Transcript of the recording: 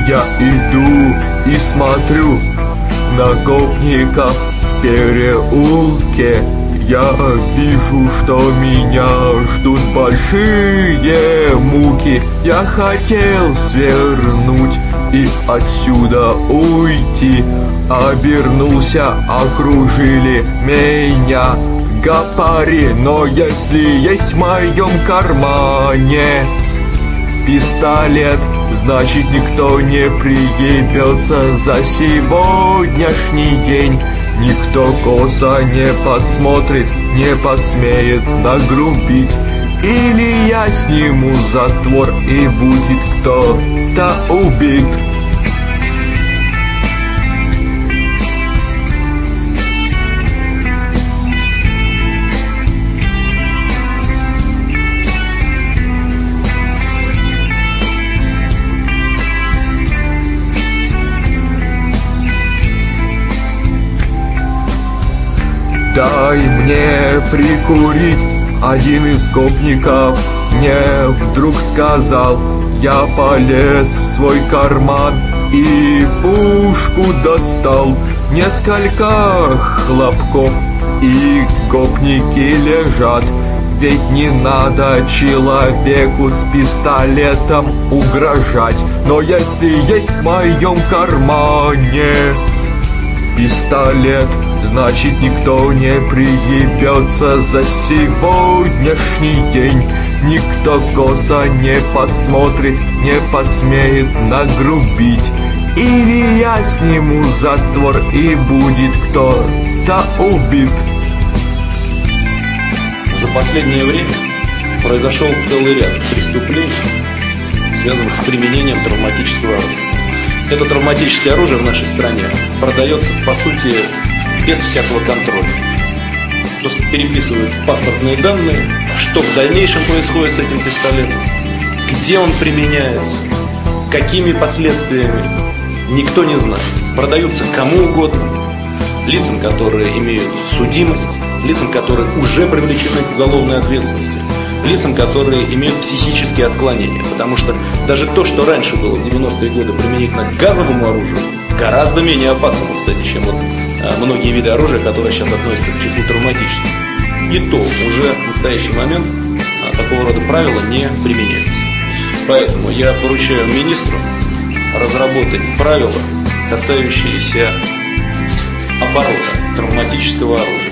Я иду и смотрю на гопников в переулке. Я вижу, что меня ждут большие муки. Я хотел свернуть и отсюда уйти. Обернулся, окружили меня гопари. Но если есть в моем кармане пистолет, значит никто не приебется за сегодняшний день. Никто косо не посмотрит, не посмеет нагрубить. Или я сниму затвор и будет кто-то убит. Дай мне прикурить, один из гопников мне вдруг сказал. Я полез в свой карман и пушку достал. Несколько хлопков и гопники лежат. Ведь не надо человеку с пистолетом угрожать. Но если есть в моем кармане пистолет, значит никто не приебется за сегодняшний день. Никто косо не посмотрит, не посмеет нагрубить. Или я сниму затвор и будет кто-то убит. За последнее время произошел целый ряд преступлений, связанных с применением травматического оружия. Это травматическое оружие в нашей стране продается, по сути, без всякого контроля. Просто переписываются паспортные данные, что в дальнейшем происходит с этим пистолетом, где он применяется, какими последствиями, никто не знает. Продаются кому угодно, лицам, которые имеют судимость, лицам, которые уже привлечены к уголовной ответственности, лицам, которые имеют психические отклонения. Потому что даже то, что раньше было в 90-е годы применительно к газовому оружию, гораздо менее опасному, кстати, чем вот многие виды оружия, которые сейчас относятся к числу травматических. И то уже в настоящий момент такого рода правила не применяются. Поэтому я поручаю министру разработать правила, касающиеся оборота травматического оружия.